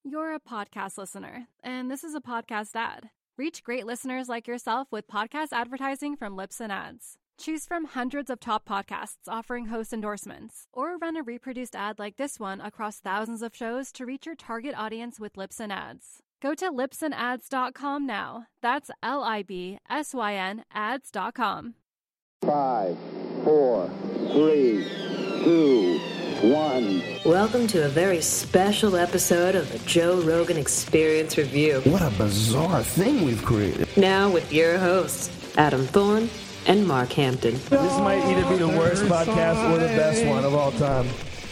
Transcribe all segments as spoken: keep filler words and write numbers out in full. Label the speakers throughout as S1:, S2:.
S1: You're a podcast listener, and this is a podcast ad. Reach great listeners like yourself with podcast advertising from Libsyn Ads. Choose from hundreds of top podcasts offering host endorsements, or run a reproduced ad like this one across thousands of shows to reach your target audience with Libsyn Ads. Go to libsyn ads dot com now. That's L I B S Y N ads dot com.
S2: Five, four, three, two, one.
S3: Welcome to a very special episode of the Joe Rogan Experience Review.
S4: What a bizarre thing we've created.
S3: Now with your hosts, Adam Thorne and Mark Hampton.
S4: This might either be the worst podcast or the best one of all time.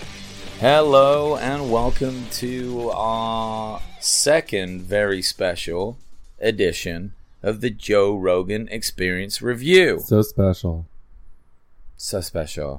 S5: Hello and welcome to our second very special edition of the Joe Rogan Experience Review.
S6: So special.
S5: So special.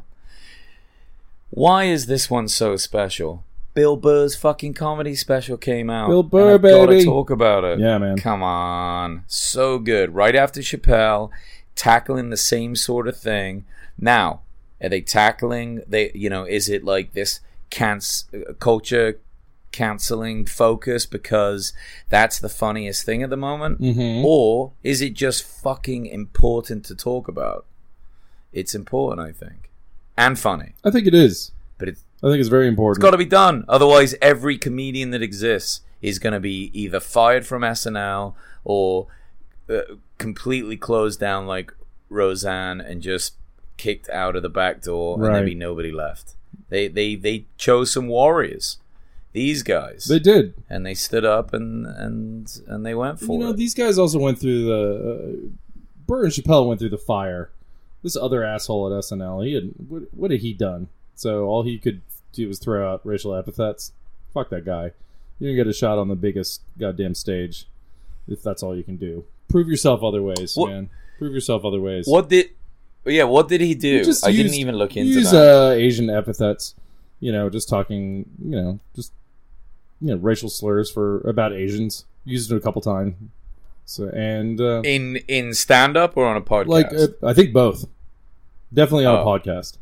S5: Why is this one so special? Bill Burr's fucking comedy special came out.
S6: Bill Burr,
S5: and I've
S6: baby.
S5: gotta talk about it.
S6: Yeah, man.
S5: Come on. So good. Right after Chappelle, tackling the same sort of thing. Now, are they tackling, they, you know, is it like this canc- culture canceling focus because that's the funniest thing at the moment?
S6: Mm-hmm.
S5: Or is it just fucking important to talk about? It's important, I think. And funny.
S6: I think it is.
S5: But it's,
S6: I think it's very important.
S5: it's got to be done. Otherwise, every comedian that exists is going to be either fired from S N L or uh, completely closed down like Roseanne and just kicked out of the back door, and
S6: Right.
S5: there'd be nobody left. They they they chose some warriors. These guys.
S6: They did.
S5: And they stood up and and and they went for
S6: You know,
S5: it.
S6: these guys also went through the... Uh, Burr and Chappelle went through the fire. This other asshole at S N L, he had... What, what had he done? So all he could do was throw out racial epithets? Fuck that guy. You didn't get a shot on the biggest goddamn stage if that's all you can do. Prove yourself other ways,
S5: What-
S6: man. Prove yourself other ways.
S5: What did... Yeah, what did he do?
S6: Just
S5: I
S6: use-
S5: didn't even look into
S6: use,
S5: that.
S6: uh, Asian epithets. You know, just talking, you know, just, you know, racial slurs for about Asians. Used it a couple times. So, and, uh,
S5: in in stand-up or on a podcast?
S6: like, uh, I think both. Definitely on
S5: Oh.
S6: a podcast.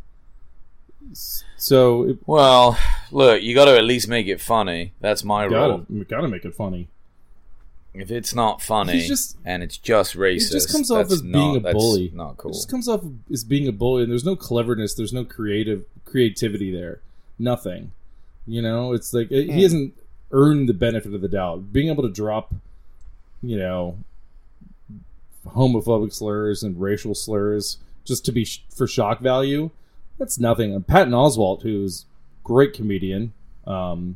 S6: S- So, it,
S5: Well, look, you got to at least make it funny. That's my rule.
S6: gotta, gotta make it funny.
S5: If it's not funny
S6: He's just-
S5: and it's just racist,
S6: It just comes off
S5: that's
S6: as being
S5: not,
S6: a
S5: that's
S6: bully.
S5: Not cool.
S6: It just comes off as being a bully, and there's no cleverness, there's no creative creativity there. Nothing. You know, it's like it,
S5: Mm.
S6: he hasn't earned the benefit of the doubt. Being able to drop, you know, homophobic slurs and racial slurs just to be sh- for shock value, that's nothing. And Patton Oswalt, who's a great comedian, um,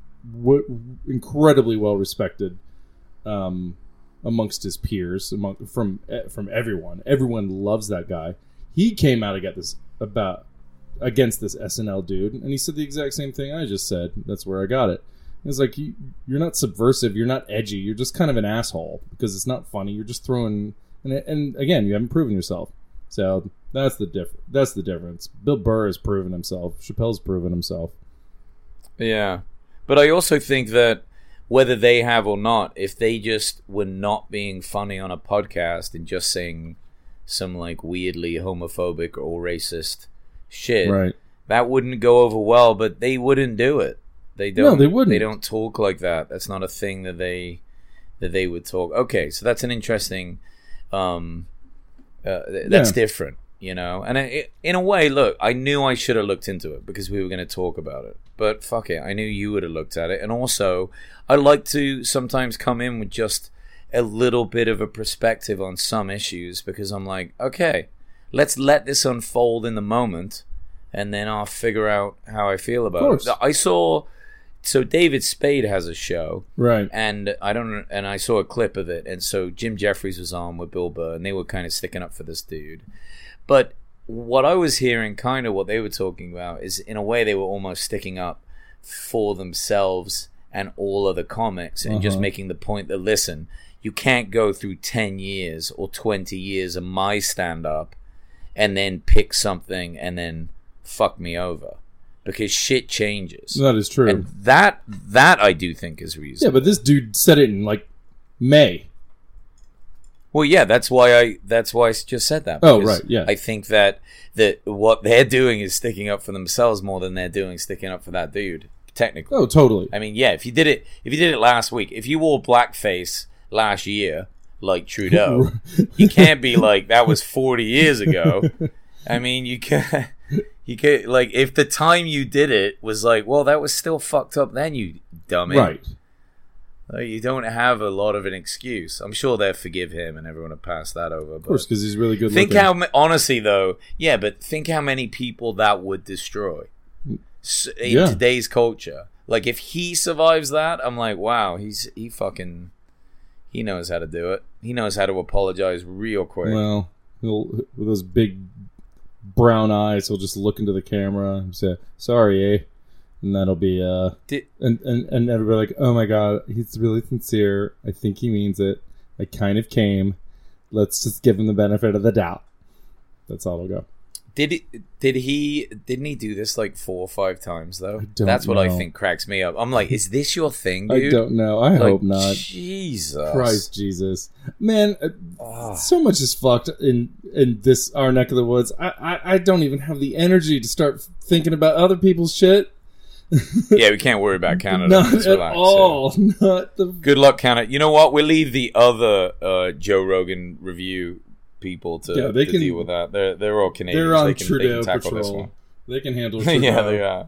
S6: w- incredibly well respected um, amongst his peers, among from from everyone. Everyone loves that guy. He came out against this about against this S N L dude, and he said the exact same thing I just said. That's where I got it. It's like, you, you're not subversive, you're not edgy, you're just kind of an asshole because it's not funny. You're just throwing, and, and again, you haven't proven yourself. So that's the diff- That's the difference. Bill Burr has proven himself. Chappelle's proven himself.
S5: Yeah. But I also think that whether they have or not, if they just were not being funny on a podcast and just saying some like weirdly homophobic or racist shit,
S6: Right.
S5: that wouldn't go over well, but they wouldn't do it. They don't.
S6: No, they wouldn't.
S5: They don't talk like that. That's not a thing that they that they would talk. Okay, so that's an interesting. Um, uh, th- that's
S6: Yeah.
S5: different, you know. And it, in a way, look, I knew I should have looked into it because we were going to talk about it. But fuck it, I knew you would have looked at it. And also, I like to sometimes come in with just a little bit of a perspective on some issues because I'm like, okay, let's let this unfold in the moment, and then I'll figure out how I feel about
S6: course.
S5: it. I saw. So David Spade has a show,
S6: Right.
S5: and I don't, and I saw a clip of it, and so Jim Jeffries was on with Bill Burr, and they were kind of sticking up for this dude. But what I was hearing, kind of what they were talking about, is in a way they were almost sticking up for themselves and all other comics, and just
S6: Uh-huh.
S5: making the point that, listen, you can't go through ten years or twenty years of my stand-up and then pick something and then fuck me over. Because shit changes.
S6: That is true.
S5: And that that I do think is reasonable.
S6: Yeah, but this dude said it in like May.
S5: Well, yeah, that's why I that's why I just said that.
S6: Oh,
S5: because
S6: right, yeah.
S5: I think that that what they're doing is sticking up for themselves more than they're doing sticking up for that dude. technically.
S6: Oh, totally.
S5: I mean, yeah, if you did it, if you did it last week, if you wore blackface last year, like Trudeau, you can't be like that was forty years ago. I mean, you can, you can like if the time you did it was like, well, that was still fucked up then, you dummy.
S6: Right.
S5: Like, you don't have a lot of an excuse. I'm sure they'll forgive him and everyone will pass that over.
S6: Of course, because he's really good.
S5: Think
S6: looking.
S5: how ma- honestly though, yeah, but think how many people that would destroy S- in
S6: Yeah.
S5: today's culture. Like if he survives that, I'm like, wow, he's he fucking he knows how to do it. He knows how to apologize real quick.
S6: Well, he'll with those big brown eyes, he'll just look into the camera and say, "Sorry, eh." And that'll be uh,
S5: Did,
S6: and and and everybody like, oh my god, he's really sincere. I think he means it. I kind of came. Let's just give him the benefit of the doubt. That's all it'll go.
S5: did it, did he didn't he do this like four or five times though?
S6: don't
S5: That's what I
S6: know.
S5: think cracks me up. I'm like, is this your thing,
S6: I
S5: dude?
S6: don't know. I
S5: Like,
S6: hope not.
S5: Jesus
S6: Christ Jesus, man, uh,
S5: Ah.
S6: so much is fucked in in this our neck of the woods. I, I I don't even have the energy to start thinking about other people's shit.
S5: Yeah, we can't worry about Canada.
S6: Not
S5: Let's
S6: at
S5: relax, yeah.
S6: all. Not the.
S5: Good luck, Canada. You know what? We'll leave the other uh, Joe Rogan review people to,
S6: Yeah, they
S5: to
S6: can-
S5: deal with that. They're they're all Canadians.
S6: They're on
S5: they can, they
S6: Trudeau
S5: can tackle this
S6: patrol.
S5: one.
S6: They can handle. Trudeau.
S5: Yeah, they are.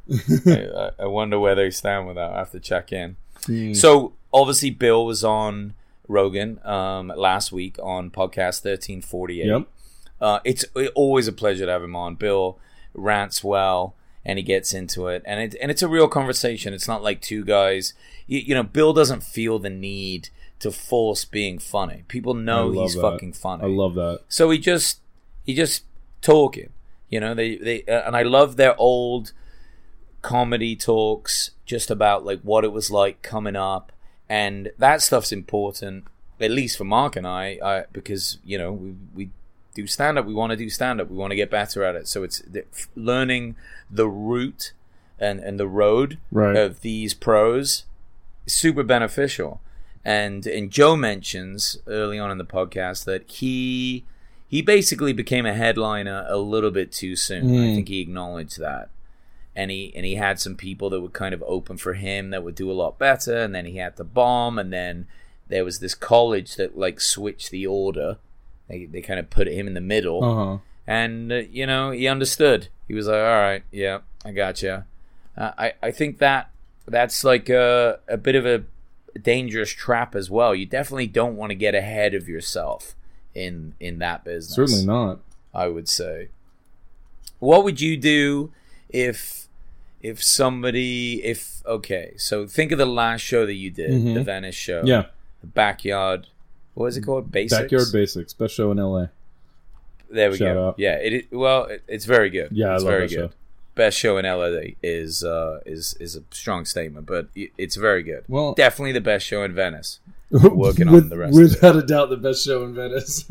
S5: I, I wonder where they stand with that. I have to check in.
S6: Hmm.
S5: So obviously, Bill was on Rogan um, last week on podcast thirteen forty-eight.
S6: Yep.
S5: Uh, it's always a pleasure to have him on. Bill rants well, and he gets into it, and it and it's a real conversation. It's not like two guys. You, you know, Bill doesn't feel the need to force being funny. People
S6: I
S5: know
S6: love
S5: he's
S6: that.
S5: fucking funny.
S6: I love that.
S5: So he just he just talking. You know, they they uh, and I love their old comedy talks just about like what it was like coming up, and that stuff's important, at least for Mark and I, I because you know we we do stand up, we want to do stand up, we want to get better at it. So it's the, learning the route and and the road
S6: Right.
S5: of these pros is super beneficial. And and Joe mentions early on in the podcast that he he basically became a headliner a little bit too soon.
S6: Mm.
S5: I think he acknowledged that. And he and he had some people that would kind of open for him that would do a lot better, and then he had to bomb, and then there was this college that like switched the order. They they kind of put him in the middle,
S6: Uh huh.
S5: and uh, you know he understood. He was like, "All right, yeah, I gotcha." Uh, I I think that that's like a a bit of a dangerous trap as well. You definitely don't want to get ahead of yourself in in that business.
S6: Certainly not.
S5: I would say. What would you do if if somebody if okay, so think of the last show that you did,
S6: Mhm.
S5: the Venice show.
S6: Yeah.
S5: The backyard what was it called? Basics?
S6: Backyard Basics, best show in L A.
S5: There we
S6: Shout
S5: go.
S6: out.
S5: Yeah, it, it well it, it's very good.
S6: Yeah, I
S5: it's
S6: love
S5: very
S6: that
S5: good.
S6: show.
S5: Best show in L A is uh is is a strong statement, but it, it's very good.
S6: Well-
S5: definitely the best show in Venice. Working on
S6: With-
S5: the rest of it.
S6: Without a doubt, the best show in Venice.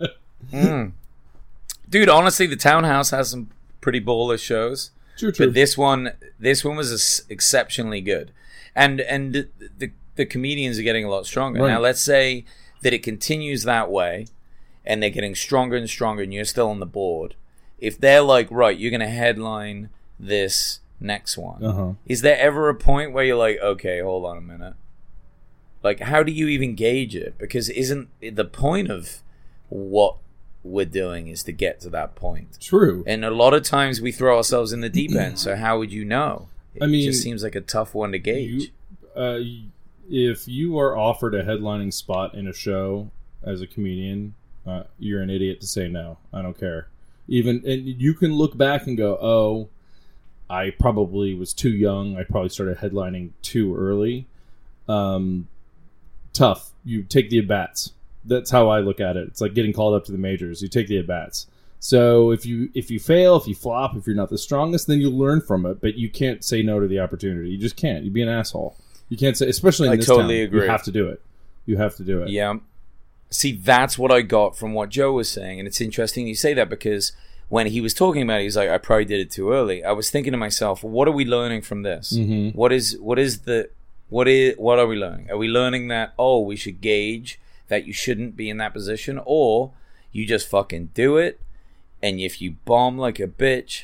S5: Mm. Dude, honestly, the Townhouse has some pretty baller shows.
S6: True, true.
S5: But this one, this one was ex- exceptionally good, and and the, the the comedians are getting a lot stronger
S6: Right.
S5: now. Let's say that it continues that way, and they're getting stronger and stronger, and you're still on the board. If they're like, right, you're going to headline this next one,
S6: Uh-huh.
S5: is there ever a point where you're like, okay, hold on a minute, like how do you even gauge it? Because isn't the point of what we're doing is to get to that point?
S6: True.
S5: And a lot of times we throw ourselves in the deep end. So how would you know? It
S6: I mean,
S5: just seems like a tough one to gauge.
S6: You, uh, if you are offered a headlining spot in a show as a comedian, uh, you're an idiot to say no. I don't care. Even and you can look back and go, "Oh, I probably was too young. I probably started headlining too early." Um, tough. You take the at-bats. That's how I look at it. It's like getting called up to the majors. You take the at-bats. So if you if you fail, if you flop, if you're not the strongest, then you'll learn from it. But you can't say no to the opportunity. You just can't. You'd be an asshole. You can't say, especially in
S5: I
S6: this
S5: totally
S6: town.
S5: agree.
S6: You have to do it. You have to do it.
S5: Yeah. See, that's what I got from what Joe was saying. And it's interesting you say that because when he was talking about it, he's like, I probably did it too early. I was thinking to myself, what are we learning from this?
S6: Mhm.
S5: What is what is the what is what are we learning? Are we learning that, oh, we should gauge that you shouldn't be in that position, or you just fucking do it, and if you bomb like a bitch,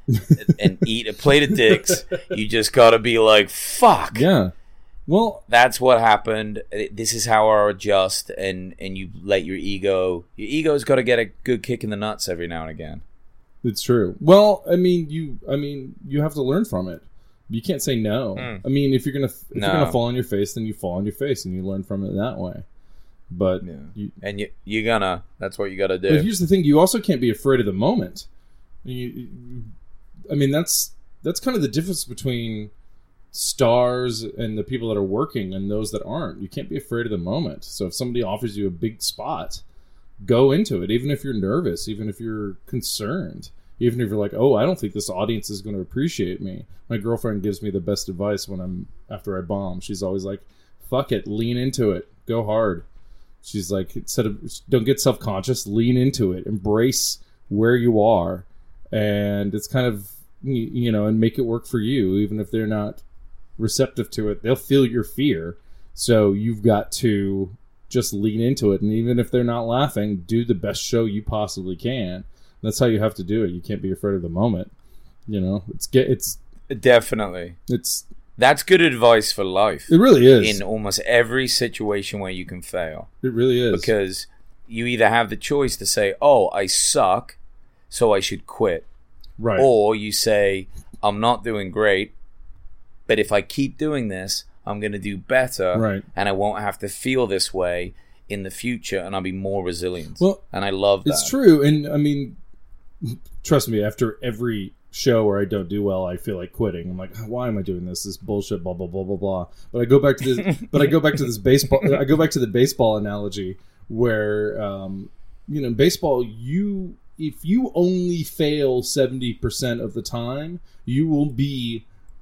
S5: and eat a plate of dicks. You just got to be like, fuck.
S6: Yeah. Well,
S5: that's what happened. This is how I adjust, and, and you let your ego... Your ego's got to get a good kick in the nuts every now and again.
S6: It's true. Well, I mean, you I mean, you have to learn from it. You can't say no. Mm. I mean, if you're going to if no. you're going to fall on your face, then you fall on your face, and you learn from it that way. But
S5: yeah.
S6: you,
S5: and you you're gonna that's what you got to do.
S6: But here's the thing: you also can't be afraid of the moment. You, you, I mean, that's that's kind of the difference between stars and the people that are working and those that aren't. You can't be afraid of the moment. So if somebody offers you a big spot, go into it, even if you're nervous, even if you're concerned, even if you're like, oh, I don't think this audience is going to appreciate me. My girlfriend gives me the best advice when I'm after I bomb. She's always like, fuck it, lean into it, go hard. She's like, instead of don't get self-conscious, lean into it, embrace where you are, and it's kind of, you know, and make it work for you, even if they're not receptive to it. They'll feel your fear, so you've got to just lean into it, and even if they're not laughing, do the best show you possibly can. That's how you have to do it. You can't be afraid of the moment. You know, it's get it's
S5: definitely
S6: it's
S5: that's good advice for life.
S6: It really is.
S5: In almost every situation where you can fail.
S6: It really is.
S5: Because you either have the choice to say, oh, I suck, so I should quit.
S6: Right.
S5: Or you say, I'm not doing great, but if I keep doing this, I'm going to do better.
S6: Right.
S5: And I won't have to feel this way in the future, and I'll be more resilient.
S6: Well,
S5: and I love that.
S6: It's true. And I mean, trust me, after every show where I don't do well, I feel like quitting. I'm like, why am I doing this? This bullshit, blah blah blah blah blah. But I go back to this. but I go back to this baseball. I go back to the baseball analogy where, um, you know, in baseball, you if you only fail seventy percent of the time, you will be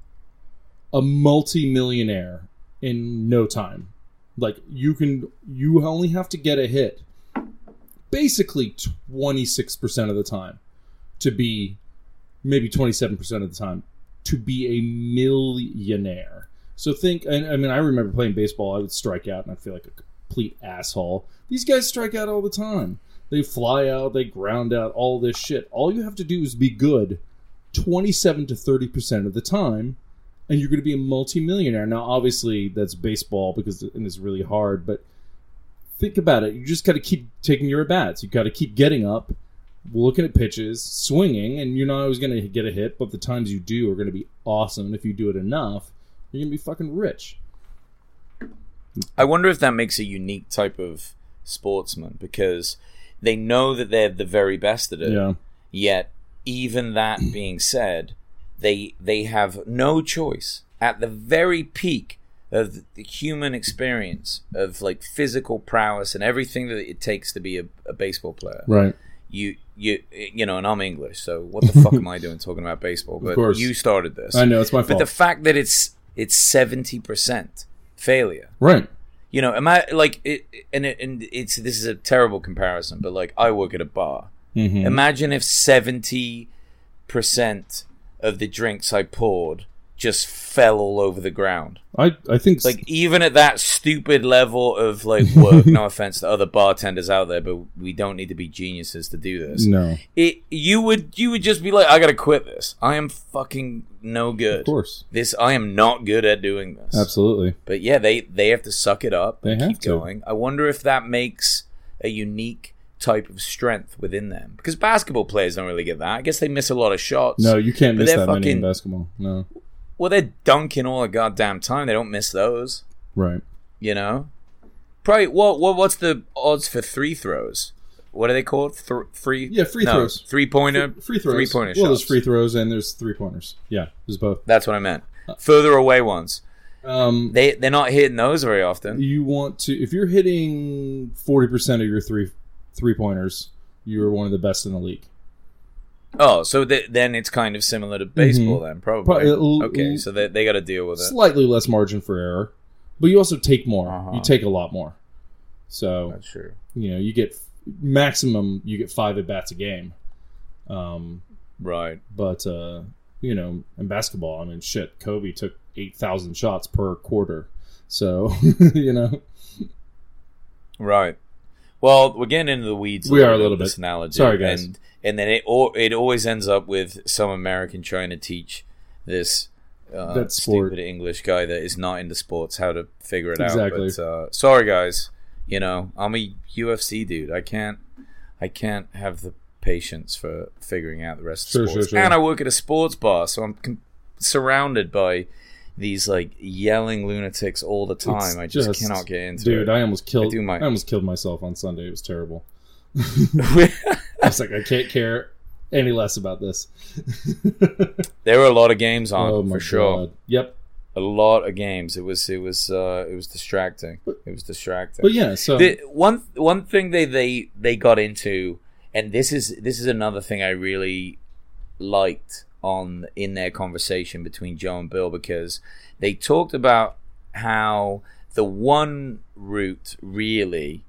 S6: a multi-millionaire in no time. Like you can, you only have to get a hit, basically twenty-six percent of the time, to be. Maybe twenty-seven percent of the time, to be a millionaire. So think, and I mean, I remember playing baseball, I would strike out and I'd feel like a complete asshole. These guys strike out all the time. They fly out, they ground out, all this shit. All you have to do is be good twenty-seven to thirty percent of the time, and you're going to be a multimillionaire. Now, obviously, that's baseball because and it's really hard, but think about it. You just got to keep taking your at-bats. You got to keep getting up, looking at pitches, swinging, and you're not always going to get a hit, but the times you do are going to be awesome. And if you do it enough, you're going to be fucking rich.
S5: I wonder if that makes a unique type of sportsman, because they know that they're the very best at it.
S6: Yeah.
S5: Yet, even that being said, they they have no choice. At the very peak of the human experience, of like physical prowess and everything that it takes to be a, a baseball player.
S6: Right.
S5: You you you know, and I'm English, so what the fuck am I doing talking about baseball? But
S6: of course.
S5: You started this.
S6: I know, it's my fault.
S5: But the fact that it's it's seventy percent failure,
S6: right?
S5: You know, am I like it? And it, and it's this is a terrible comparison, but like I work at a bar.
S6: Mm-hmm.
S5: Imagine if seventy percent of the drinks I poured just fell all over the ground.
S6: I, I think...
S5: Like, even at that stupid level of, like, work, no offense to other bartenders out there, but we don't need to be geniuses to do this.
S6: No.
S5: It, you would you would just be like, I gotta quit this. I am fucking no good.
S6: Of course.
S5: This, I am not good at doing this.
S6: Absolutely.
S5: But yeah, they, they have to suck it up and
S6: they
S5: keep
S6: have to.
S5: going. I wonder if that makes a unique type of strength within them. Because basketball players don't really get that. I guess they miss a lot of shots.
S6: No, you can't miss that
S5: fucking,
S6: many in basketball. No.
S5: Well, they're dunking all the goddamn time. They don't miss those.
S6: Right.
S5: You know? Probably, what, what what's the odds for three throws? What are they called? Th- free?
S6: Yeah, free
S5: no,
S6: throws.
S5: Three-pointer?
S6: Free, free throws.
S5: Three-pointer
S6: well,
S5: shots.
S6: there's free throws and there's three-pointers. Yeah, there's both.
S5: That's what I meant. Further away ones.
S6: Um,
S5: they, they're not hitting those very often.
S6: You want to... If you're hitting forty percent of your three three-pointers, you're one of the best in the league.
S5: Oh, so th- then it's kind of similar to baseball mm-hmm. then, probably.
S6: probably
S5: okay, so they, they got to deal with it.
S6: Slightly less margin for error, but you also take more.
S5: Uh-huh.
S6: You take a lot more. So
S5: that's true.
S6: You know, you get maximum. You get five at bats a game. Um,
S5: right.
S6: But uh, you know, in basketball, I mean, shit. Kobe took eight thousand shots per quarter. So you know.
S5: Right. Well, we're getting into the weeds.
S6: We
S5: a
S6: are a
S5: little
S6: little
S5: bit.
S6: bit.
S5: This analogy.
S6: Sorry, guys.
S5: And, and then it al- it always ends up with some American trying to teach this uh,
S6: That sport.
S5: stupid English guy that is not into sports how to figure it
S6: Exactly.
S5: out. But uh, sorry, guys. You know, I'm a U F C dude. I can't. I can't have the patience for figuring out the rest of
S6: Sure,
S5: sports.
S6: sure, sure.
S5: And I work at a sports bar, so I'm com- surrounded by these like yelling lunatics all the time.
S6: It's
S5: I just,
S6: just-
S5: cannot get into
S6: Dude,
S5: it.
S6: I almost killed.
S5: I do my-
S6: I almost killed myself on Sunday. It was terrible. I was like, I can't care any less about this.
S5: There were a lot of games on
S6: Oh my
S5: for sure.
S6: God. Yep.
S5: A lot of games. It was it was uh, it was distracting. It was distracting.
S6: But yeah, so
S5: The, one one thing they, they they got into, and this is this is another thing I really liked on in their conversation between Joe and Bill, because they talked about how the one route really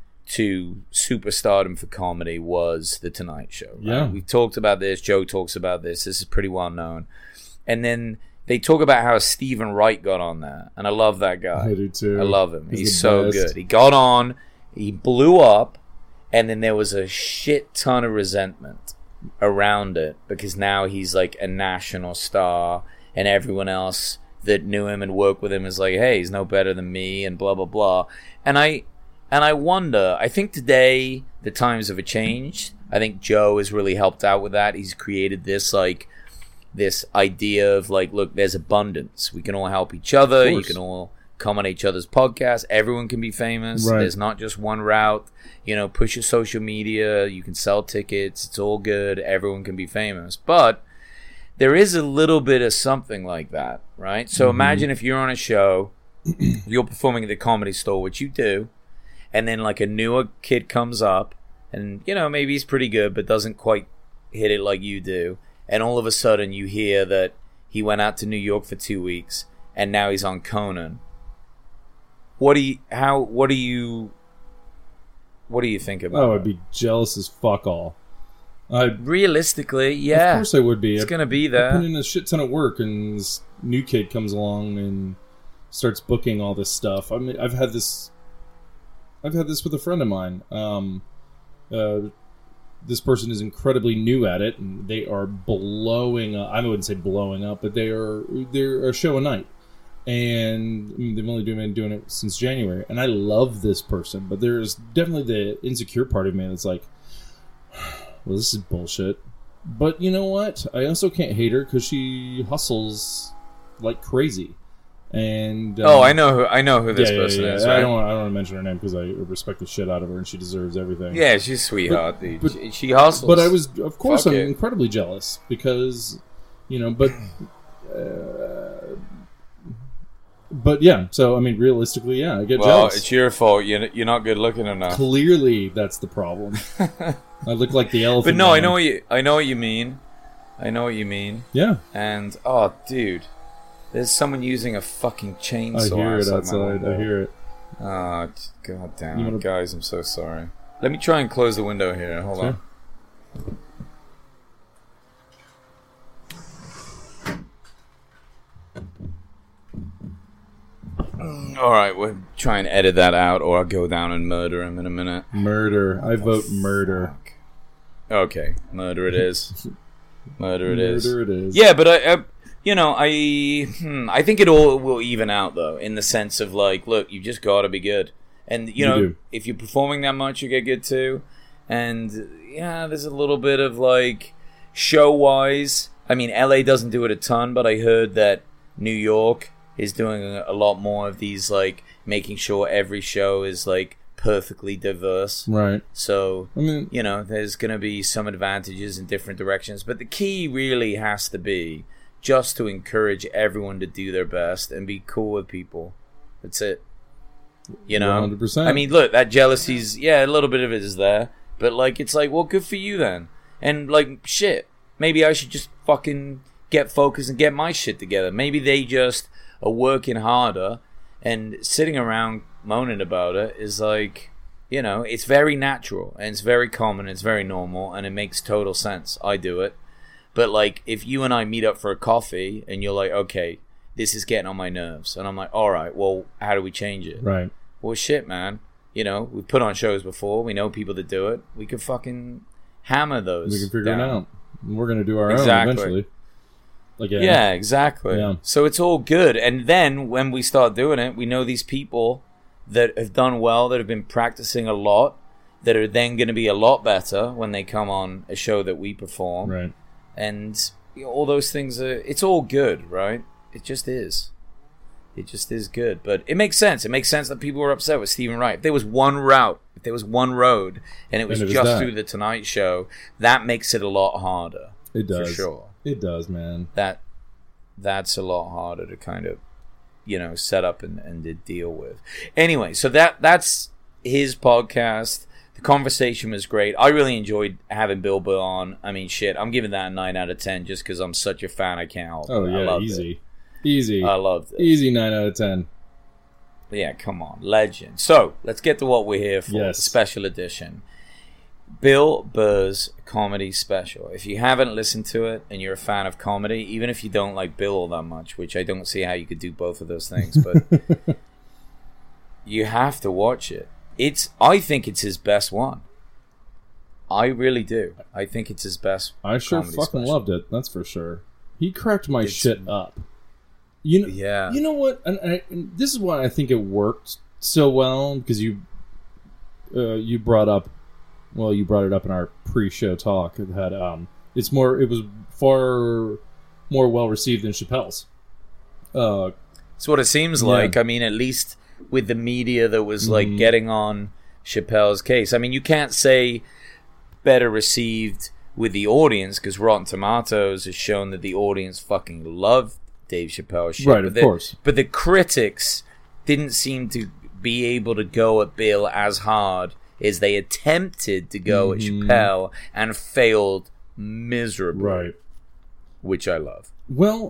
S5: to superstardom for comedy was the Tonight Show. Right?
S6: Yeah.
S5: We've talked about this. Joe talks about this. This is pretty well known. And then they talk about how Stephen Wright got on there, and I love that guy.
S6: I do too.
S5: I love him.
S6: He's
S5: He's,
S6: the
S5: so
S6: best.
S5: good. He got on, he blew up, and then there was a shit ton of resentment around it because now he's like a national star, and everyone else that knew him and worked with him is like, hey, he's no better than me, and blah blah blah. And I and I wonder. I think today the times have changed. I think Joe has really helped out with that. He's created this like this idea of like, look, there's abundance. We can all help each other. You
S6: course.
S5: can all come on each other's podcasts. Everyone can be famous.
S6: Right.
S5: There's not just one route. You know, push your social media. You can sell tickets. It's all good. Everyone can be famous. But there is a little bit of something like that, right? So
S6: Mm-hmm.
S5: imagine if you're on a show, you're performing at the Comedy Store, which you do, and then like a newer kid comes up, and you know maybe he's pretty good, but doesn't quite hit it like you do, and all of a sudden you hear that he went out to New York for two weeks, and now he's on Conan. What do you? How? What do you? What do you think about?
S6: Oh,
S5: that?
S6: I'd be jealous as fuck all. I
S5: Realistically, yeah,
S6: Of course I would be.
S5: it's
S6: I-
S5: gonna be
S6: I
S5: there.
S6: put in a shit ton of work, and this new kid comes along and starts booking all this stuff. I mean, I've had this. I've had this with a friend of mine. Um, uh, this person is incredibly new at it, and they are blowing up. I wouldn't say blowing up, but they are they're a show a night, and I mean, they've only been doing it since January. And I love this person, but there's definitely the insecure part of me that's like, well, this is bullshit. But you know what? I also can't hate her because she hustles like crazy. And
S5: oh,
S6: um,
S5: I know who I know who this
S6: yeah, yeah,
S5: person
S6: yeah.
S5: is.
S6: I
S5: Right?
S6: don't. I don't want to mention her name because I respect the shit out of her, and she deserves everything.
S5: Yeah, she's a sweetheart, dude.
S6: but-
S5: she, she hustles.
S6: But I was, of course,
S5: Fuck
S6: I'm
S5: it.
S6: incredibly jealous because, you know, but, uh, but yeah. So I mean, realistically, yeah, I get
S5: well,
S6: jealous.
S5: it's your fault. You're you're not good looking enough.
S6: Clearly, that's the problem. I look like the elephant.
S5: But no, I
S6: man.
S5: know what you I know what you mean. I know what you mean.
S6: Yeah,
S5: And oh, dude, there's someone using a fucking
S6: I
S5: chainsaw
S6: hear it
S5: outside my
S6: outside.
S5: window.
S6: I hear it.
S5: Oh, god damn,
S6: You wanna-
S5: guys, I'm so sorry. Let me try and close the window here. Hold
S6: Sure.
S5: on. All right, we'll try and edit that out, or I'll go down and murder him in a minute.
S6: Murder. I vote murder.
S5: Fuck. Okay, murder it is. Murder it is.
S6: Murder it is.
S5: Yeah, but I, I you know, I, hmm, I think it all will even out though, in the sense of like, look, you just got to be good, and you,
S6: You
S5: know,
S6: do.
S5: if you're performing that much, you get good too, and yeah, there's a little bit of like show wise. I mean, L A doesn't do it a ton, but I heard that New York is doing a, a lot more of these, like making sure every show is like perfectly diverse.
S6: Right.
S5: So
S6: I mean,
S5: you know, there's going to be some advantages in different directions, but the key really has to be just to encourage everyone to do their best and be cool with people. That's it. You know,
S6: one hundred percent.
S5: I mean, look, that jealousy's, yeah, a little bit of it is there, but like, it's like, well, good for you then. And like, shit, maybe I should just fucking get focused and get my shit together. Maybe they just are working harder, and sitting around moaning about it is like, you know, it's very natural and it's very common, it's very normal, and it makes total sense. I do it. But like, if you and I meet up for a coffee and you're like, okay, this is getting on my nerves, and I'm like, all right, well, how do we change it?
S6: right.
S5: Well, shit, man. You know, we've put on shows before. We know people that do it. We could fucking hammer those.
S6: We can figure
S5: down.
S6: it out. We're going to do our
S5: Exactly.
S6: own eventually. Again.
S5: Yeah, exactly.
S6: Yeah.
S5: So it's all good. And then when we start doing it, we know these people that have done well, that have been practicing a lot, that are then going to be a lot better when they come on a show that we perform.
S6: Right.
S5: And you know, all those things are, it's all good, right? It just is. It just is good. But it makes sense. It makes sense that people were upset with Stephen Wright. If there was one route, if there was one road, and it was,
S6: And it was
S5: just
S6: that.
S5: through the Tonight Show, that makes it a lot harder.
S6: It does.
S5: For sure.
S6: It does, man.
S5: That that's a lot harder to kind of, you know, set up and, and to deal with. Anyway, so that that's his podcast. The conversation was great. I really enjoyed having Bill Burr on. I mean, shit, I'm giving that a nine out of ten just because I'm such a fan. I can't help
S6: Oh,
S5: it. I
S6: yeah,
S5: loved
S6: easy.
S5: It.
S6: Easy.
S5: I loved it.
S6: Easy nine out of ten.
S5: Yeah, come on. Legend. So, let's get to what we're here for.
S6: Yes.
S5: The special edition. Bill Burr's comedy special. If you haven't listened to it and you're a fan of comedy, even if you don't like Bill all that much, which I don't see how you could do both of those things, but you have to watch it. It's. I think it's his best one. I really do. I think it's his best.
S6: I sure
S5: comedy
S6: fucking
S5: special.
S6: loved it. That's for sure. He cracked my
S5: It's-
S6: shit up. You know,
S5: Yeah.
S6: You know what? And, I, and this is why I think it worked so well because you, uh, you brought up, well, you brought it up in our pre-show talk. It had, um, it's more, it was far more well received than Chappelle's. Uh,
S5: It's what it seems
S6: Yeah.
S5: like. I mean, at least with the media that was like
S6: Mhm.
S5: getting on Chappelle's case. I mean, you can't say better received with the audience because Rotten Tomatoes has shown that the audience fucking loved Dave Chappelle's shit.
S6: Right,
S5: but
S6: of
S5: the,
S6: course.
S5: But the critics didn't seem to be able to go at Bill as hard as they attempted to go
S6: Mhm.
S5: at Chappelle and failed miserably.
S6: right.
S5: Which I love.
S6: Well,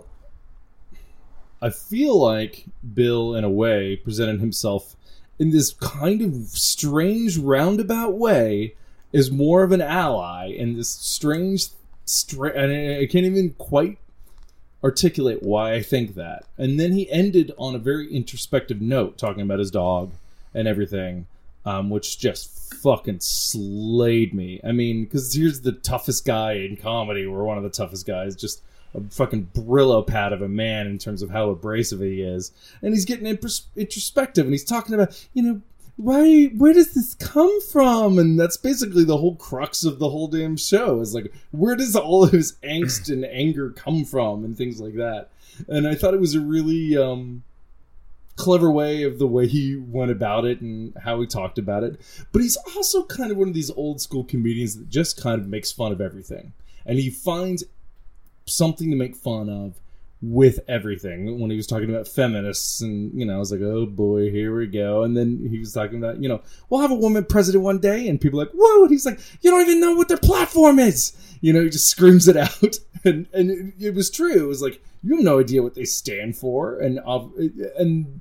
S6: I feel like Bill, in a way, presented himself in this kind of strange roundabout way as more of an ally in this strange, stra- and I can't even quite articulate why I think that. And then he ended on a very introspective note, talking about his dog and everything, um, which just fucking slayed me. I mean, because here's the toughest guy in comedy, or one of the toughest guys, just a fucking Brillo pad of a man in terms of how abrasive he is. And he's getting impros- introspective, and he's talking about, you know, why, where does this come from? And that's basically the whole crux of the whole damn show, is like, where does all of his angst and anger come from, and things like that. And I thought it was a really um, clever way of the way he went about it and how he talked about it. But he's also kind of one of these old school comedians that just kind of makes fun of everything. And he finds something to make fun of with everything. When he was talking about feminists, and, you know, I was like, oh boy, here we go. And then he was talking about, you know, we'll have a woman president one day, and people are like, whoa, and he's like, you don't even know what their platform is. You know, he just screams it out. And and it, it was true. It was like, you have no idea what they stand for. And uh, and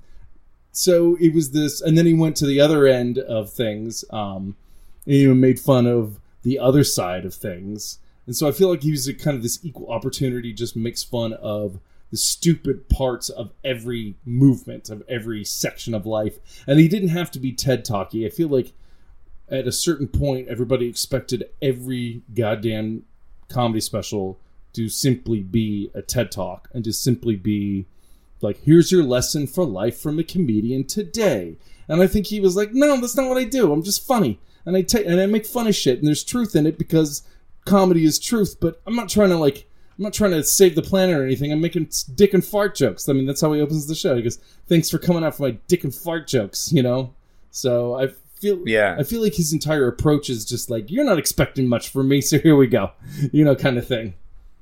S6: so it was this, and then he went to the other end of things, um, and he made fun of the other side of things. And so I feel like he was a kind of this equal opportunity, just makes fun of the stupid parts of every movement, of every section of life. And he didn't have to be TED Talky. I feel like at a certain point, everybody expected every goddamn comedy special to simply be a TED Talk and to simply be like, here's your lesson for life from a comedian today. And I think he was like, no, that's not what I do. I'm just funny. And I take and I make fun of shit, and there's truth in it because comedy is truth, but I'm not trying to like I'm not trying to save the planet or anything. I'm making dick and fart jokes. I mean, that's how he opens the show. He goes, thanks for coming out for my dick and fart jokes, you know? So I feel
S5: Yeah.
S6: I feel like his entire approach is just like, you're not expecting much from me, so here we go. You know, kind of thing.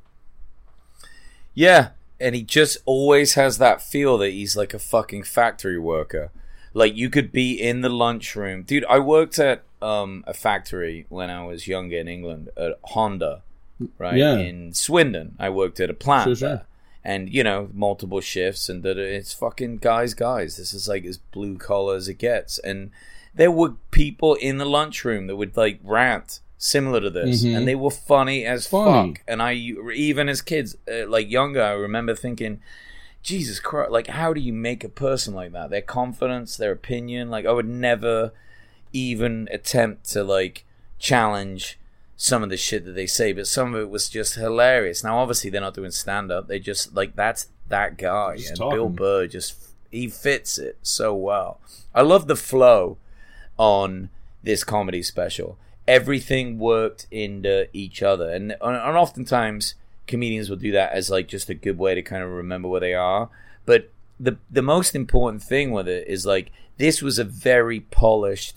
S5: Yeah, and he just always has that feel that he's like a fucking factory worker. Like, you could be in the lunchroom. Dude, I worked at um, a factory when I was younger in England, at Honda, right?
S6: Yeah.
S5: In Swindon. I worked at a plant
S6: Sure, sure.
S5: there. And, you know, multiple shifts, and that it's fucking guys, guys. This is like as blue collar as it gets. And there were people in the lunchroom that would, like, rant similar to this,
S6: Mhm.
S5: and they were funny as
S6: Funny.
S5: fuck. And I, even as kids, uh, like younger, I remember thinking, Jesus Christ, like, how do you make a person like that? Their confidence, their opinion, like, I would never, even attempt to like challenge some of the shit that they say, but some of it was just hilarious. Now, obviously, they're not doing stand-up. They just, like, that's that guy.
S6: Just
S5: and
S6: talking.
S5: Bill Burr just, he fits it so well. I love the flow on this comedy special. Everything worked into each other. And, and oftentimes, comedians will do that as, like, just a good way to kind of remember where they are. But the the most important thing with it is, like, this was a very polished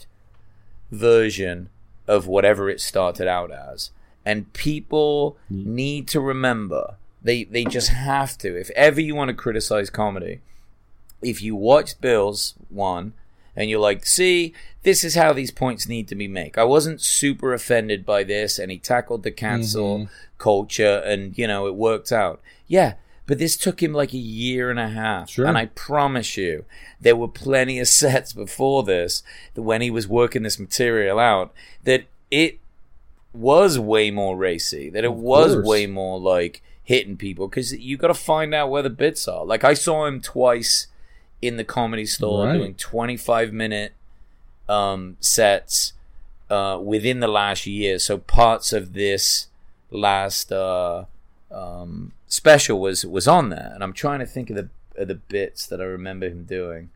S5: version of whatever it started out as. And people need to remember, they they just have to. If ever you want to criticize comedy, if you watch Bill's one and you're like, see, this is how these points need to be made. I wasn't super offended by this, and he tackled the cancel mm-hmm. culture, and, you know, it worked out. Yeah, but this took him like a year and a half.
S6: Sure.
S5: And I promise you, there were plenty of sets before this, that when he was working this material out, that it was way more racy, that it
S6: Of
S5: was
S6: course.
S5: way more like hitting people, because you got to find out where the bits are. Like, I saw him twice in the Comedy Store
S6: Right.
S5: doing twenty-five minute um, sets uh, within the last year. So parts of this last uh, um, special was was on there, and I'm trying to think of the of the bits that I remember him doing.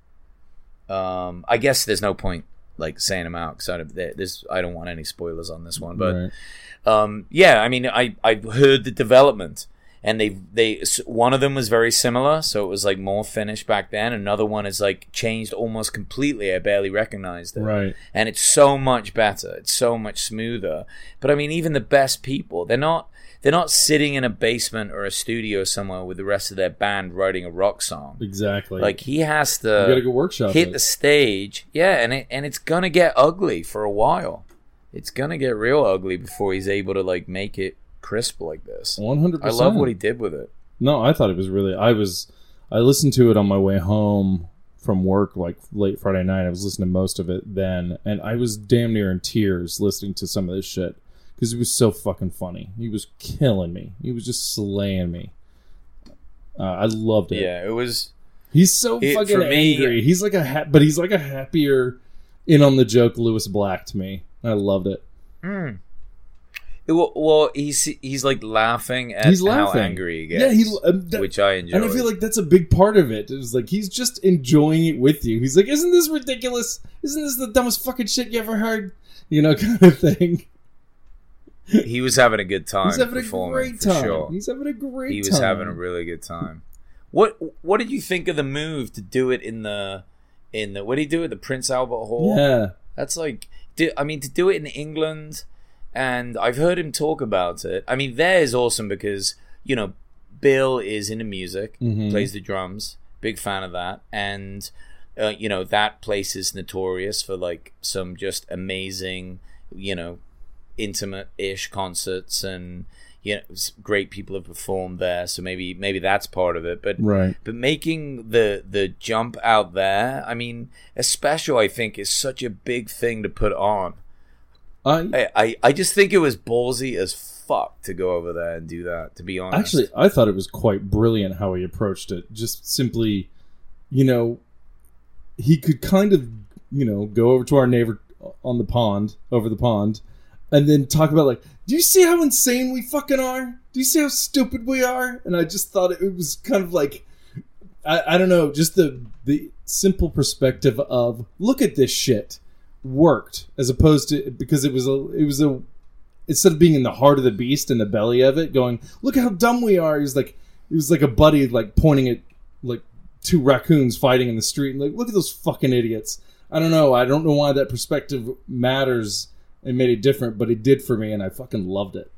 S5: Um, I guess there's no point like saying them out because I don't, there's I don't want any spoilers on this one, but
S6: Right.
S5: um, yeah, I mean, I I heard the development, and they they one of them was very similar, so it was like more finished back then. Another one is like changed almost completely. I barely recognized it,
S6: Right.
S5: and it's so much better. It's so much smoother. But I mean, even the best people, they're not. They're not sitting in a basement or a studio somewhere with the rest of their band writing a rock song.
S6: Exactly.
S5: Like, he has to
S6: you gotta go workshop
S5: hit
S6: it.
S5: the stage. Yeah, and it, and it's going to get ugly for a while. It's going to get real ugly before he's able to, like, make it crisp like this.
S6: one hundred
S5: I
S6: percent.
S5: love what he did with it.
S6: No, I thought it was really. I was. I listened to it on my way home from work, like late Friday night. I was listening to most of it then, and I was damn near in tears listening to some of this shit because it was so fucking funny. He was killing me. He was just slaying me. Uh, I loved it.
S5: Yeah, it was...
S6: He's so
S5: It-
S6: fucking
S5: for me-
S6: angry. He's like a ha- but he's like a happier in on the joke Lewis Black to me. I loved it.
S5: Mm. It wa- well, he's he's like laughing at
S6: He's
S5: how
S6: laughing.
S5: angry he gets,
S6: Yeah, he um, that-
S5: which I enjoy.
S6: And I feel like that's a big part of it. It's like he's just enjoying it with you. He's like, "Isn't this ridiculous? Isn't this the dumbest fucking shit you ever heard?" You know, kind of thing.
S5: he was having a good time.
S6: He's having a
S5: performing,
S6: great
S5: for
S6: time.
S5: Sure.
S6: He's having a great
S5: He
S6: time.
S5: was having a really good time. What What did you think of the move to do it in the in the what did he do at the Prince Albert Hall?
S6: Yeah.
S5: That's like, do, I mean, to do it in England, and I've heard him talk about it. I mean, there is awesome because, you know, Bill is into music,
S6: Mhm.
S5: plays the drums, big fan of that, and uh, you know, that place is notorious for like some just amazing, you know, intimate-ish concerts, and you know, s- great people have performed there. So maybe maybe that's part of it, but
S6: Right.
S5: but making the the jump out there, I mean, a special, I think, is such a big thing to put on.
S6: I
S5: I, I, I just think it was ballsy as fuck to go over there and do that, to be honest.
S6: actually I thought it was quite brilliant how he approached it. Just simply, you know, he could kind of, you know, go over to our neighbor on the pond, over the pond, and then talk about like, do you see how insane we fucking are? Do you see how stupid we are? And I just thought it was kind of like, I, I don't know, just the the simple perspective of look at this shit worked, as opposed to, because it was a it was a instead of being in the heart of the beast, in the belly of it, going, look how dumb we are. He was like, it was like a buddy like pointing at like two raccoons fighting in the street and like, look at those fucking idiots. I don't know. I don't know why that perspective matters and made it different, but it did for me, and I fucking loved it.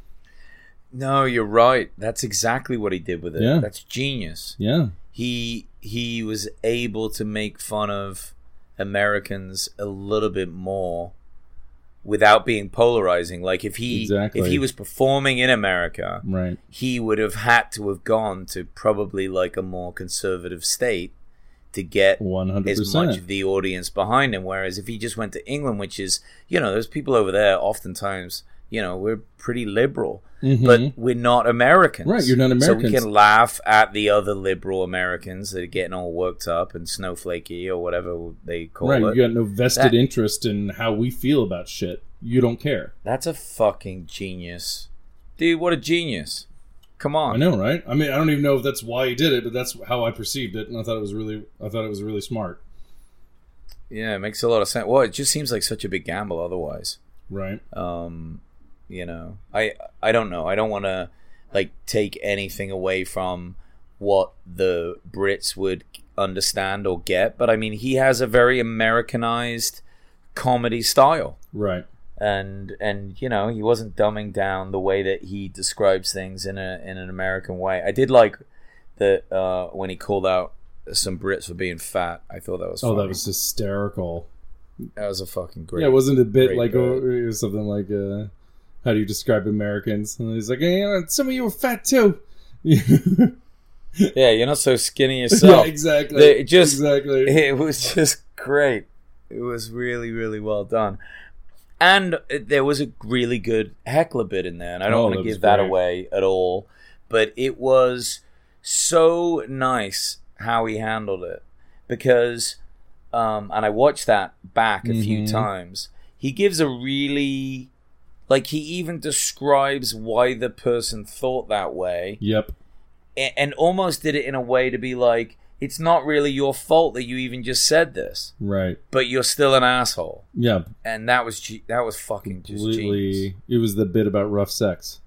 S5: No, you're right. That's exactly what he did with it.
S6: Yeah.
S5: That's genius.
S6: Yeah.
S5: He he was able to make fun of Americans a little bit more without being polarizing. Like if he
S6: Exactly.
S5: if he was performing in America,
S6: Right.
S5: he would have had to have gone to probably like a more conservative state to get
S6: one hundred
S5: as
S6: percent.
S5: much of the audience behind him. Whereas if he just went to England, which is, you know, there's people over there oftentimes you know, we're pretty liberal,
S6: Mhm.
S5: but we're not Americans.
S6: Right, you're not
S5: So we
S6: Americans.
S5: can laugh at the other liberal Americans that are getting all worked up and snowflakey or whatever they call
S6: Right,
S5: it.
S6: you got no vested
S5: That-
S6: interest in how we feel about shit. You don't care.
S5: That's a fucking genius. Dude, what a genius. Come on.
S6: I know, right? I mean, I don't even know if that's why he did it, but that's how I perceived it, and I thought it was really, I thought it was really smart.
S5: Yeah, it makes a lot of sense. Well, it just seems like such a big gamble otherwise.
S6: Right.
S5: Um, you know, I I don't know. I don't want to like take anything away from what the Brits would understand or get, but I mean, he has a very Americanized comedy style.
S6: Right.
S5: And and you know, he wasn't dumbing down the way that he describes things in a in an American way. I did like that uh, when he called out some Brits for being fat. I thought that was
S6: Oh,
S5: funny.
S6: that was hysterical.
S5: That was a fucking great.
S6: Yeah, it wasn't a bit
S5: great
S6: like,
S5: bit.
S6: oh, it was something like, uh, how do you describe Americans? And he's like, hey, some of you are fat too. yeah,
S5: Yeah, you're not so skinny yourself.
S6: exactly.
S5: They- it just
S6: exactly.
S5: it was just great. It was really really well done. And there was a really good heckler bit in there, and I don't
S6: Oh,
S5: want
S6: that
S5: to
S6: was
S5: give that
S6: great.
S5: away at all, but it was so nice how he handled it, because um and I watched that back a few
S6: Mhm.
S5: times. He gives a really, like, he even describes why the person thought that way,
S6: Yep.
S5: a- and almost did it in a way to be like, it's not really your fault that you even just said this,
S6: Right.
S5: but you're still an asshole.
S6: Yeah.
S5: And that was ge- that was fucking just genius.
S6: Completely. It was the bit about rough sex.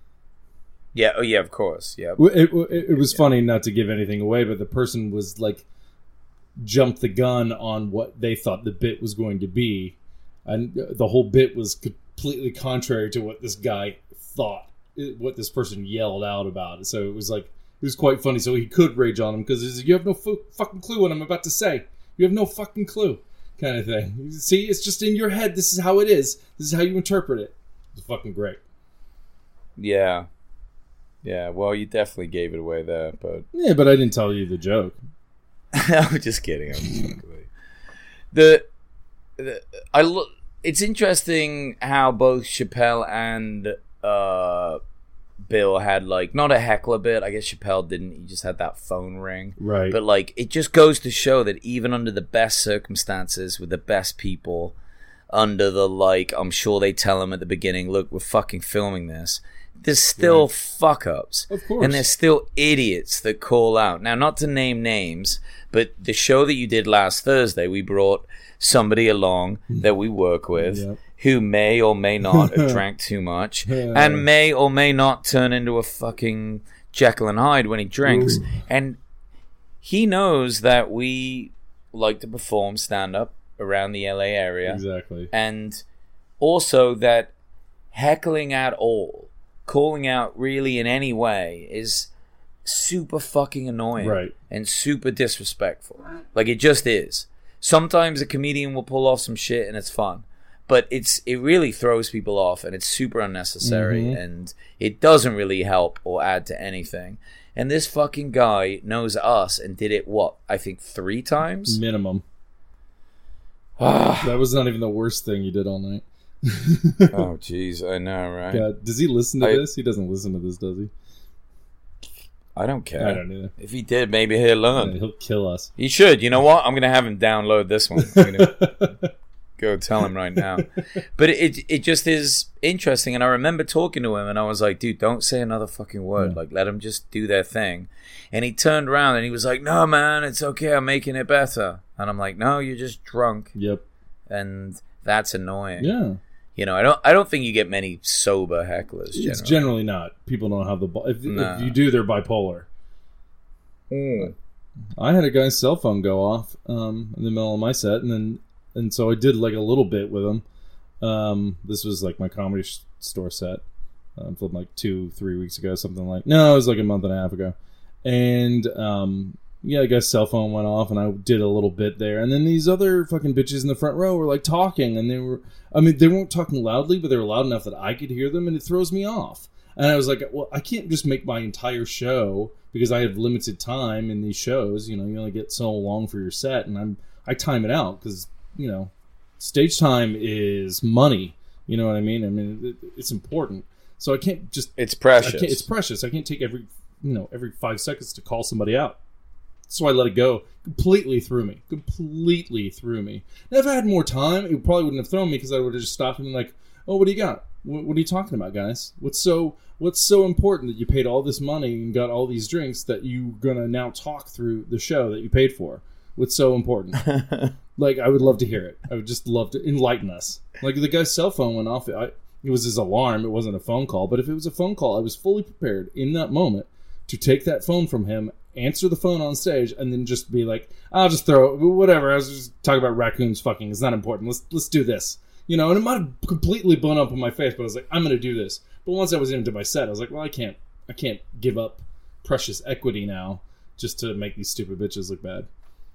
S5: Yeah, oh yeah, of course, yeah.
S6: Well, It, it, it was funny, not to give anything away, but the person was like, jumped the gun on what they thought the bit was going to be, and the whole bit was completely contrary to what this guy thought, what this person yelled out about. So it was like, it was quite funny. So he could rage on him because he's like, you have no fu- fucking clue what I'm about to say. You have no fucking clue, kind of thing. See, it's just in your head. This is how it is. This is how you interpret it. It's fucking great.
S5: Yeah. Yeah, well, you definitely gave it away there, but
S6: Yeah, but I didn't tell you the joke.
S5: I'm just kidding. I'm just kidding. The, the I look. It's interesting how both Chappelle and uh, Bill had, like, not a heckler bit. I guess Chappelle didn't. He just had that phone ring.
S6: Right.
S5: But, like, it just goes to show that even under the best circumstances, with the best people, under the, like, I'm sure they tell him at the beginning, look, we're fucking filming this. There's still
S6: Right.
S5: fuck-ups.
S6: Of course.
S5: And there's still idiots that call out. Now, not to name names, but the show that you did last Thursday, we brought somebody along that we work with
S6: Yep.
S5: who may or may not have drank too much and may or may not turn into a fucking Jekyll and Hyde when he drinks.
S6: Ooh.
S5: And he knows that we like to perform stand-up around the L A area.
S6: Exactly.
S5: And also that heckling at all, calling out really in any way, is super fucking annoying.
S6: Right.
S5: And super disrespectful. Like, it just is. Sometimes a comedian will pull off some shit and it's fun. But it's it really throws people off, and it's super unnecessary,
S6: Mhm.
S5: and it doesn't really help or add to anything. And this fucking guy knows us and did it, what, I think three times?
S6: Minimum.
S5: Ah.
S6: That was not even the worst thing you did all night.
S5: Oh, jeez, I know, right?
S6: God, does he listen to
S5: I-
S6: this? He doesn't listen to this, does he?
S5: I don't care.
S6: I don't either.
S5: If he did, maybe he'll learn.
S6: Yeah, he'll kill us.
S5: He should. You know what? I'm going to have him download this one. I'm going to go tell him right now. But it it just is interesting. And I remember talking to him, and I was like, dude, don't say another fucking word.
S6: Yeah.
S5: Like, let them just do their thing. And he turned around, and he was like, no, man, it's okay. I'm making it better. And I'm like, no, you're just drunk.
S6: Yep.
S5: And that's annoying.
S6: Yeah.
S5: You know, I don't I don't think you get many sober hecklers. Generally.
S6: It's generally not. People don't have the... bi- If,
S5: Nah.
S6: if you do, they're bipolar.
S5: Mm.
S6: I had a guy's cell phone go off um, in the middle of my set, and then and so I did like a little bit with him. Um, this was like my comedy sh- store set um, from like two, three weeks ago, something like. No, it was like a month and a half ago, and um, yeah, the guy's cell phone went off, and I did a little bit there, and then these other fucking bitches in the front row were like talking, and they were, I mean, they weren't talking loudly, but they were loud enough that I could hear them, and it throws me off. And I was like, well, I can't just make my entire show because I have limited time in these shows. You know, you only get so long for your set, and I'm I time it out because, you know, stage time is money. You know what I mean? I mean, it, it's important. So I can't just...
S5: It's precious.
S6: I can't, it's precious. I can't take every, you know, every five seconds to call somebody out. So I let it go. Completely threw me. Completely threw me. Now, if I had more time, it probably wouldn't have thrown me because I would have just stopped and been like, oh, what do you got? What, what are you talking about, guys? What's so What's so important that you paid all this money and got all these drinks that you're going to now talk through the show that you paid for? What's so important? Like, I would love to hear it. I would just love to enlighten us. Like, the guy's cell phone went off. I, it was his alarm. It wasn't a phone call. But if it was a phone call, I was fully prepared in that moment to take that phone from him, answer the phone on stage, and then just be like, I'll just throw it, whatever. I was just talking about raccoons fucking. It's not important. Let's let's do this. You know, and it might have completely blown up in my face, but I was like, I'm going to do this. But once I was into my set, I was like, well, I can't, I can't give up precious equity now just to make these stupid bitches look bad.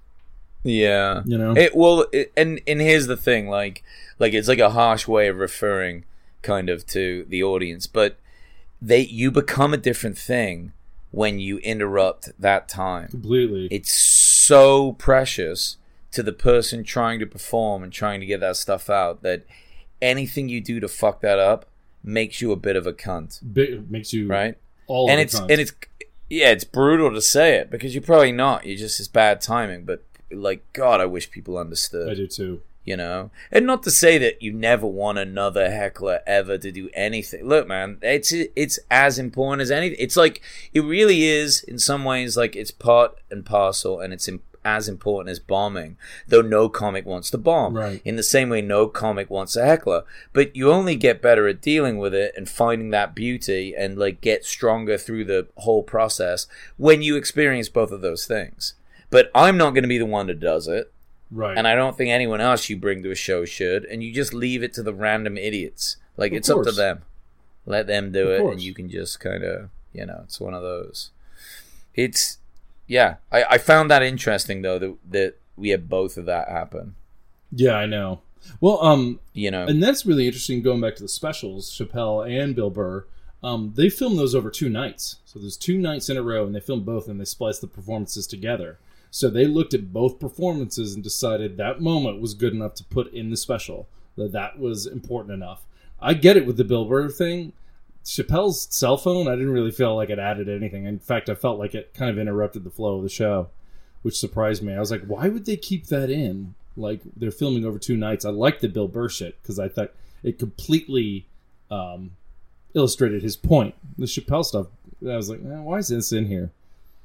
S5: Yeah,
S6: you know.
S5: It well, it, and and here's the thing, like, like it's like a harsh way of referring, kind of, to the audience, but they you become a different thing when you interrupt that time
S6: completely.
S5: It's so precious to the person trying to perform and trying to get that stuff out that anything you do to fuck that up makes you a bit of a cunt.
S6: Bit, makes you
S5: right,
S6: all
S5: and
S6: of
S5: it's
S6: a cunt.
S5: and it's yeah, it's brutal to say it because you're probably not. You're just it's bad timing, but like God, I wish people understood.
S6: I do too.
S5: You know, and not to say that you never want another heckler ever to do anything. Look, man, it's it's as important as anything. It's like it really is in some ways. Like it's part and parcel, and it's in, as important as bombing. Though no comic wants to bomb.
S6: Right. In
S5: the same way, no comic wants a heckler. But you only get better at dealing with it and finding that beauty, and like get stronger through the whole process when you experience both of those things. But I'm not going to be the one that does it.
S6: Right.
S5: And I don't think anyone else you bring to a show should. And you just leave it to the random idiots. Like,
S6: of
S5: it's
S6: course.
S5: up to them. Let them do
S6: of
S5: it.
S6: course.
S5: And you can just kind of, you know, it's one of those. It's, yeah. I, I found that interesting, though, that, that we had both of that happen.
S6: Yeah, I know. Well, um,
S5: you know.
S6: And that's really interesting going back to the specials, Chappelle and Bill Burr. Um, they filmed those over two nights. So there's two nights in a row, and they filmed both, and they spliced the performances together. So they looked at both performances and decided that moment was good enough to put in the special, that that was important enough. I get it with the Bill Burr thing. Chappelle's cell phone, I didn't really feel like it added anything. In fact, I felt like it kind of interrupted the flow of the show, which surprised me. I was like, why would they keep that in? Like, they're filming over two nights. I like the Bill Burr shit because I thought it completely um, illustrated his point. The Chappelle stuff, I was like, eh, why is this in here?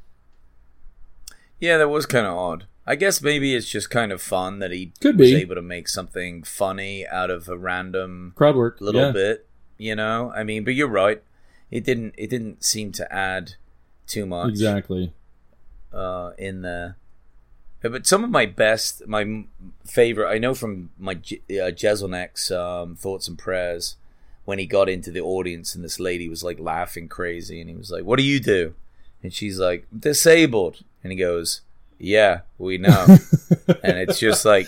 S5: Yeah, that was kind of odd. I guess maybe it's just kind of fun that he
S6: Could
S5: was
S6: be.
S5: able to make something funny out of a random
S6: crowd work
S5: little
S6: yeah.
S5: bit, you know? I mean, but you're right. It didn't it didn't seem to add too much.
S6: Exactly.
S5: Uh, in there. But some of my best, my favorite, I know from my uh, Jeselnik's um, Thoughts and Prayers, when he got into the audience and this lady was like laughing crazy and he was like, what do you do? And she's like, disabled. And he goes, yeah, we know. And it's just like,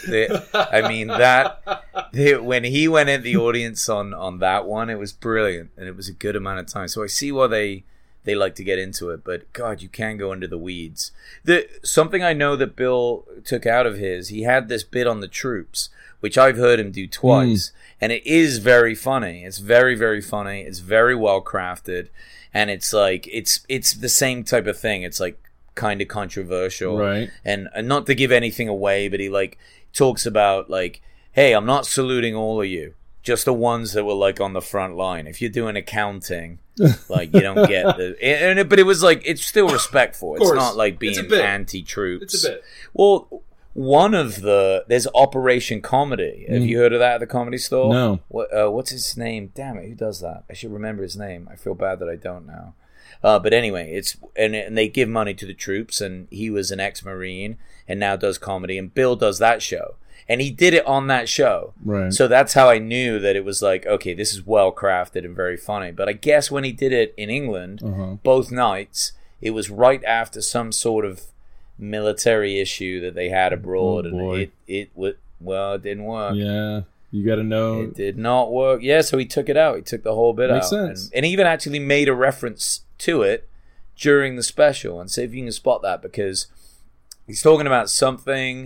S5: I mean, that, when he went in the audience on, on that one, it was brilliant. And it was a good amount of time. So I see why they, they like to get into it. But, God, you can go into the weeds. The Something I know that Bill took out of his, he had this bit on the troops, which I've heard him do twice. Mm. And it is very funny. It's very, very funny. It's very well crafted. And it's like, it's it's the same type of thing. It's like kind of controversial.
S6: Right.
S5: And, and not to give anything away, but he like talks about like, hey, I'm not saluting all of you. Just the ones that were like on the front line. If you're doing accounting, like you don't get the, and it, but it was like, it's still respectful. It's not like being anti-troops.
S6: It's a bit.
S5: Well, one of the, there's Operation Comedy. Have mm. you heard of that at the Comedy Store?
S6: No.
S5: What, uh, what's his name? Damn it, who does that? I should remember his name. I feel bad that I don't now. Uh, but anyway, it's and, and they give money to the troops, and he was an ex-Marine and now does comedy, and Bill does that show. And he did it on that show.
S6: Right.
S5: So that's how I knew that it was like, okay, this is well crafted and very funny. But I guess when he did it in England,
S6: uh-huh.
S5: both nights, it was right after some sort of military issue that they had abroad,
S6: oh,
S5: and
S6: boy.
S5: it it would well, it didn't work.
S6: Yeah, you got to know
S5: it did not work. Yeah, so he took it out. He took the whole bit
S6: Makes
S5: out,
S6: sense.
S5: And, and he even actually made a reference to it during the special. And see if you can spot that, because he's talking about something.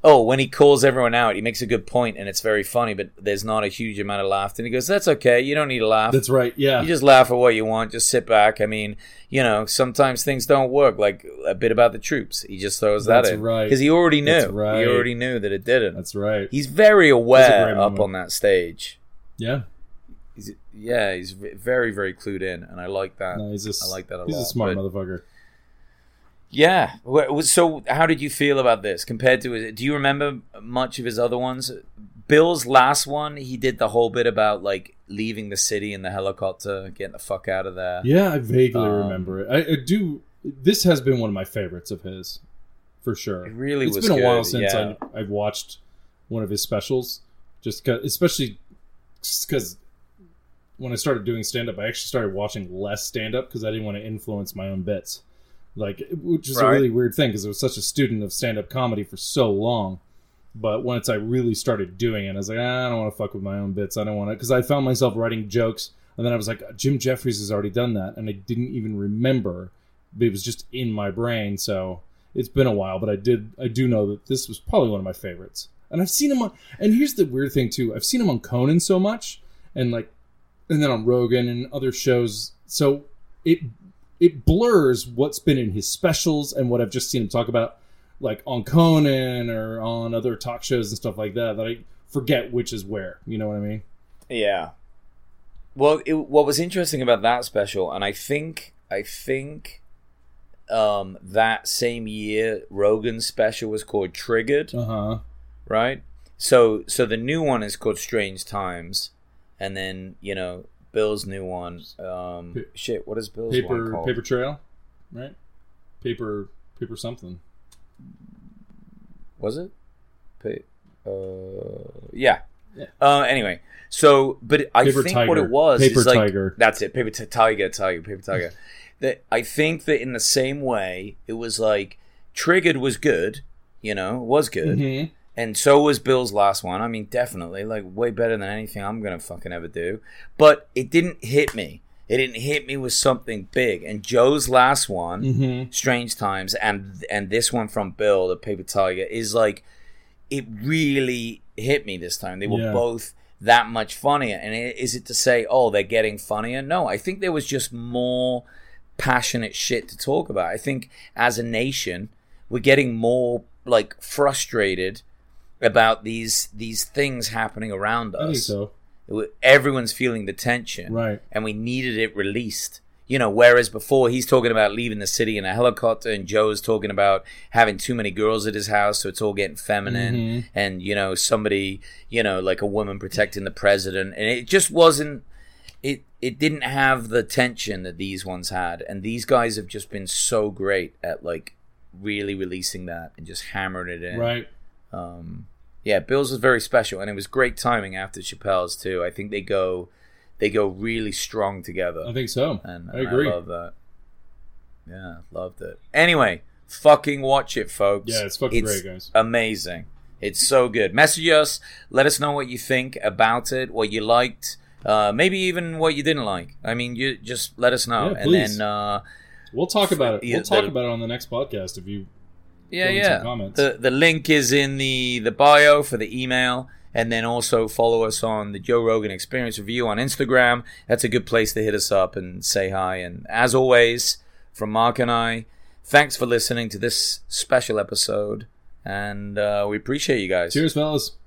S5: oh, when he calls everyone out, he makes a good point, and it's very funny, but there's not a huge amount of laughter. And he goes, that's okay. You don't need to laugh.
S6: That's right, yeah.
S5: You just laugh at what you want. Just sit back. I mean, you know, sometimes things don't work, like a bit about the troops. He just throws that
S6: That's
S5: in.
S6: right.
S5: Because he already knew.
S6: That's right.
S5: He already knew that it didn't.
S6: That's right.
S5: He's very
S6: That's a
S5: aware
S6: great
S5: up
S6: moment.
S5: on that stage.
S6: Yeah.
S5: He's, yeah, he's v- very, very clued in, and I like that.
S6: No, he's a,
S5: I like that a
S6: he's
S5: lot.
S6: a smart
S5: But-
S6: motherfucker.
S5: Yeah. Wh- So, how did you feel about this compared to his? Do you remember much of his other ones? Bill's last one, he did the whole bit about like leaving the city in the helicopter, getting the fuck out of there.
S6: Yeah, I vaguely
S5: Um,
S6: remember it. I, I do. This has been one of my favorites of his, for sure.
S5: It really
S6: It's
S5: was
S6: been a while
S5: good,
S6: since
S5: yeah.
S6: I, I've watched one of his specials, just 'cause, especially because when I started doing stand up, I actually started watching less stand up because I didn't want to influence my own bits. Like, which is a
S5: Right.
S6: really weird thing because I was such a student of stand up comedy for so long. But once I really started doing it, I was like, ah, I don't want to fuck with my own bits. I don't want to, because I found myself writing jokes, and then I was like, Jim Jeffries has already done that, and I didn't even remember. It was just in my brain, so it's been a while. But I did, I do know that this was probably one of my favorites, and I've seen him on. And here's the weird thing too: I've seen him on Conan so much, and like, and then on Rogan and other shows. So it it blurs what's been in his specials and what I've just seen him talk about, like on Conan or on other talk shows and stuff like that, that I forget which is where. You know what I mean?
S5: Yeah. Well, it, what was interesting about that special, and I think, I think, um, that same year, Rogan's special was called Triggered,
S6: Uh huh.
S5: right? So, so the new one is called Strange Times, and then you know Bill's new one. Um,
S6: Pa-
S5: shit, what is Bill's one
S6: Paper
S5: called?
S6: paper trail, right? Paper paper something.
S5: Was it? Pa- uh, yeah.
S6: Yeah.
S5: Uh, anyway, so but I
S6: Paper
S5: think
S6: Tiger.
S5: what it was
S6: Paper
S5: is like
S6: Tiger.
S5: that's it. Paper t- tiger, tiger, paper tiger. That I think that in the same way, it was like Triggered was good, you know, was good,
S6: Mhm.
S5: and so was Bill's last one. I mean, definitely like way better than anything I'm gonna fucking ever do. But it didn't hit me. It didn't hit me with something big. And Joe's last one,
S6: Mhm.
S5: Strange Times, and and this one from Bill, the Paper Tiger, is like it really hit me this time. They were
S6: Yeah.
S5: both that much funnier. And i- is it to say, oh, they're getting funnier? No, I think there was just more passionate shit to talk about. I think as a nation, we're getting more like frustrated about these these things happening around us.
S6: I think so.
S5: Everyone's feeling the tension,
S6: Right.
S5: and we needed it released. You know, whereas before he's talking about leaving the city in a helicopter, and Joe's talking about having too many girls at his house, so it's all getting feminine,
S6: Mhm.
S5: and you know, somebody, you know, like a woman protecting the president, and it just wasn't. It it didn't have the tension that these ones had, and these guys have just been so great at like really releasing that and just hammering it in.
S6: Right.
S5: Um, yeah, Bill's was very special, and it was great timing after Chappelle's too. I think they go, they go really strong together.
S6: I think so.
S5: and,
S6: I
S5: and
S6: agree.
S5: I love that. Yeah, loved it. Anyway, fucking watch it, folks.
S6: Yeah, it's fucking great, guys.
S5: Amazing. It's so good. Message us. Let us know what you think about it, what you liked, uh, maybe even what you didn't like. I mean, you just let us know,
S6: Yeah,
S5: and
S6: please.
S5: then uh,
S6: We'll talk about it.
S5: Yeah,
S6: We'll talk
S5: the-
S6: about it on the next podcast if you.
S5: yeah,
S6: Throw in
S5: yeah.
S6: some comments.
S5: The the link is in the the bio for the email, and then also follow us on the Joe Rogan Experience Review on Instagram. That's a good place to hit us up and say hi. And as always, from Mark and I, thanks for listening to this special episode, and uh, we appreciate you guys.
S6: Cheers, fellas.